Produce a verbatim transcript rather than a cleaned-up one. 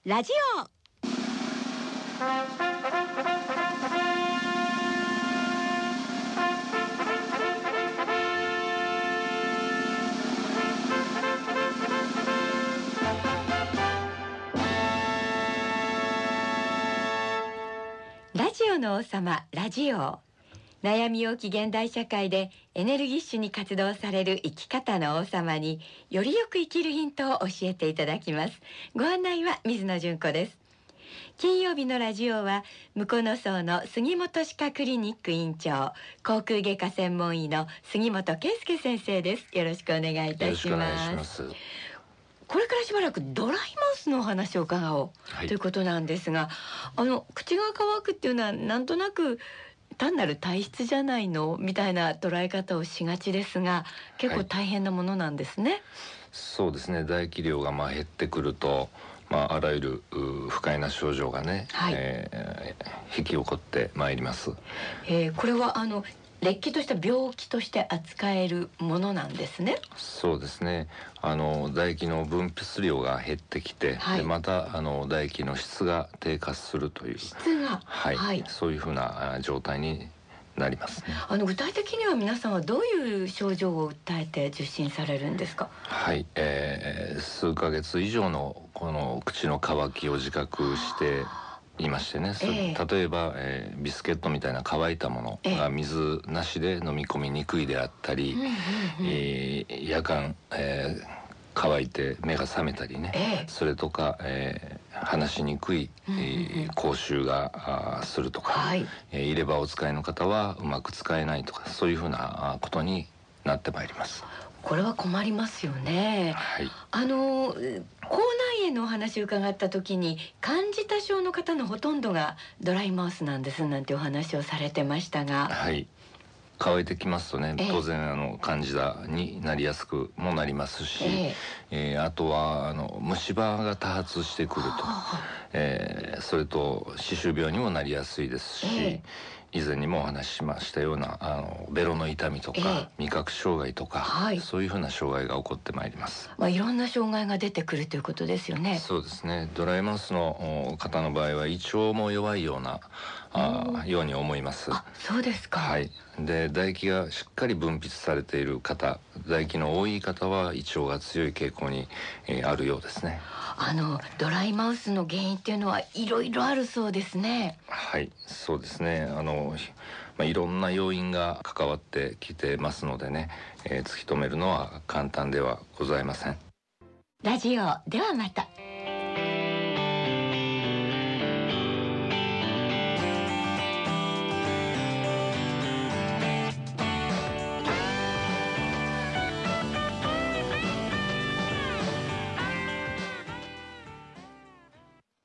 ラジオ。ラジオの王様、ラジオ。悩み多き現代社会でエネルギッシュに活動される生き方の王様によりよく生きるヒントを教えていただきます。ご案内は水野純子です。金曜日のラジオは向野荘の杉本歯科クリニック院長、口腔外科専門医の杉本圭介先生です。よろしくお願いいたします。 よろしくお願いします。 これからしばらくドライマウスのお話を伺おう、はい、ということなんですが、あの口が乾くっていうのはなんとなく単なる体質じゃないのみたいな捉え方をしがちですが、結構大変なものなんですね。はい、 そうですね。唾液量がまあ減ってくると、まあ、あらゆる不快な症状がね、はい、えー、引き起こってまいります。 えー、これはあのれっきとした病気として扱えるものなんですね。 そうですね。あの唾液の分泌量が減ってきて、はい、でまたあの唾液の質が低下するという質が、 はいはい、そういうふうな状態になりますね。 あの具体的には皆さんはどういう症状を訴えて受診されるんですか？ はい、えー、数ヶ月以上のこの口の渇きを自覚していましてね、えー、例えば、えー、ビスケットみたいな乾いたものが水なしで飲み込みにくいであったり、えー、夜間、えー、乾いて目が覚めたりね、えー、それとか、えー、話しにくい、えー、口臭がするとか、はい、えー、入れ歯をお使いの方はうまく使えないとか、そういうふうなことになってまいります。 これは困りますよね。はい、あの口内炎のお話を伺った時に、感じた症の方のほとんどがドライマウスなんですなんてお話をされてましたが、 はい、乾いてきますとね、当然あのカンジダになりやすくもなりますし、えーえー、あとはあの虫歯が多発してくると、えー、それと歯周病にもなりやすいですし、えー以前にもお話ししましたようなあのベロの痛みとか、えー、味覚障害とか、はい、そういうふうな障害が起こってまいります。 まあ、いろんな障害が出てくるということですよね。 そうですね。ドライマウスの方の場合は胃腸も弱いようなあように思います。 あ、そうですか。 はい。で唾液がしっかり分泌されている方、唾液の多い方は胃腸が強い傾向に、えー、あるようですね。 あのドライマウスの原因っていうのはいろいろあるそうですね。 はい、そうですね。あの、まあ、いろんな要因が関わってきてますのでね、えー、突き止めるのは簡単ではございません。 ラジオではまた。